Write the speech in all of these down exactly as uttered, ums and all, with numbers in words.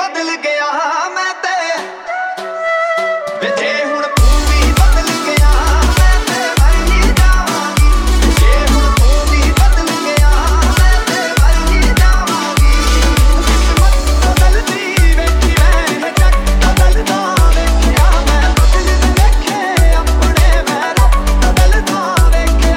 ਬਦਲ ਗਿਆ ਮੈਂ ਤੇ ਵੇ ਜੇ ਹੁਣ ਤੂੰ ਵੀ ਬਦਲ ਗਿਆ ਮੈਂ ਤੇ ਮਰ ਹੀ ਜਾਵਾਂਗੀ। ਜੇ ਹੁਣ ਤੂੰ ਵੀ ਬਦਲ ਗਿਆ ਮੈਂ ਤੇ ਮਰ ਹੀ ਜਾਵਾਂਗੀ। ਕਿਸਮਤ ਬਦਲਦੀ ਵੇਖੀ ਮੈਂ ਜੱਗ ਬਦਲਦਾ ਵੇਖਿਆ ਮੈਂ ਬਦਲਦੇ ਵੇਖੇ ਆਪਣੇ ਮੈਂ ਰੱਬ ਬਦਲਦਾ ਵੇਖਿਆ।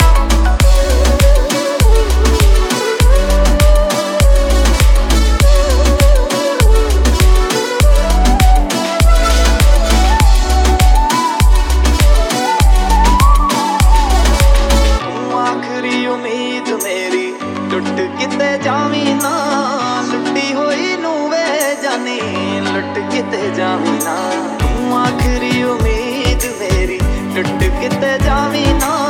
ਆਖਰੀ ਉਮੀਦ ਮੇਰੀ ਟੁੱਟ ਕਿਤੇ ਜਾਵੀਂ ਨਾ ਲੁੱਟੀ ਹੋਈ ਨੂੰ ਵੇ ਜਾਨੀ ਲੁੱਟ ਕਿਤੇ ਜਾਵੀਂ ਨਾ। ਤੂੰ ਆਖਰੀ ਉਮੀਦ ਮੇਰੀ ਟੁੱਟ ਕਿਤੇ ਜਾਵੀਂ ਨਾ